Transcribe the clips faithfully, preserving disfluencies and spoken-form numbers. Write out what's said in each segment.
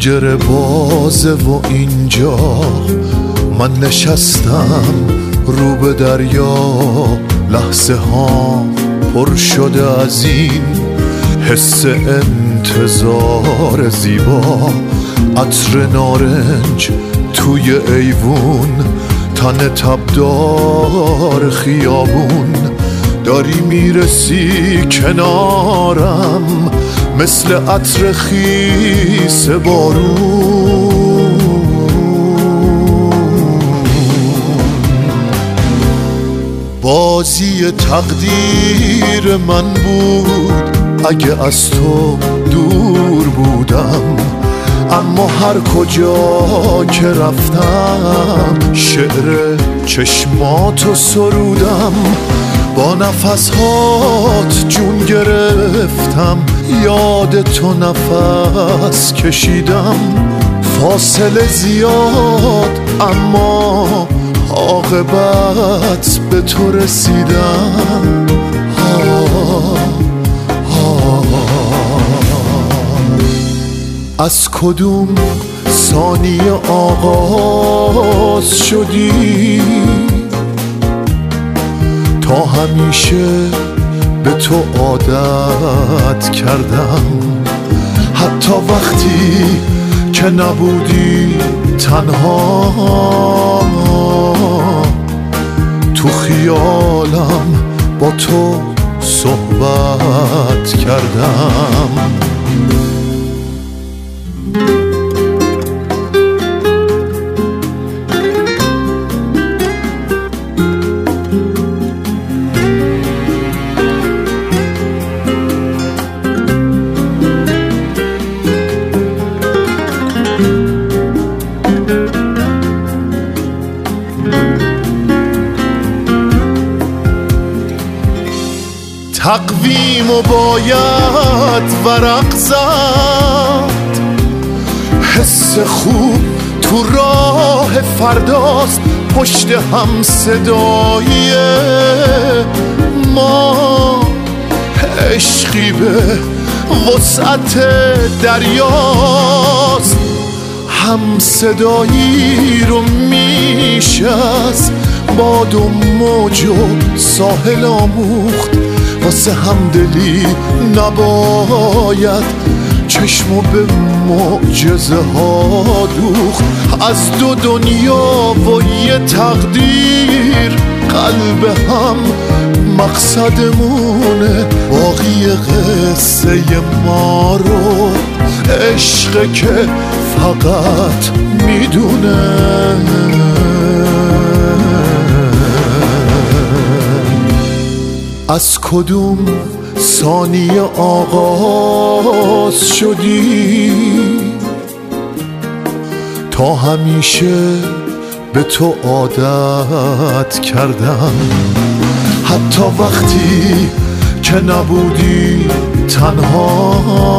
پنجره بازه و اینجا من نشستم رو به دریا، لحظه ها پر شده از این حس انتظار زیبا. عطر نارنج توی ایوون، تن تبدار خیابون، داری میرسی کنارم مثل عطر خیس بارون. بازی تقدیر من بود اگه از تو دور بودم، اما هر کجا که رفتم شعر چشماتو سرودم. با نفسهات جون گرفتم، یاد تو نفس کشیدم. فاصله زیاد اما عاقبت به تو رسیدم. از کدوم ثانیه آغاز شدی، تا همیشه به تو عادت کردم. حتی وقتی که نبودی تنها، تو خیالم با تو صحبت کردم. تقویم و باید ورق زد، حس خوب تو راه فرداست. پشت هم صدای ما عشقی به وسعت دریاست. هم صدایی رو میشه از باد و موج و ساحل آموخت. واسه همدلی نباید چشمو به معجزه ها دوخت. از دو دنیا و یه تقدیر قلب هم مقصدمونه. باقی قصه ما رو عشق که فقط میدونه. از کدوم ثانیه آغاز شدی، تا همیشه به تو عادت کردم. حتی وقتی که نبودی تنها،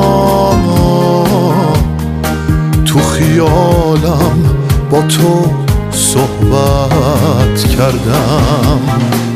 تو خیالم با تو صحبت کردم.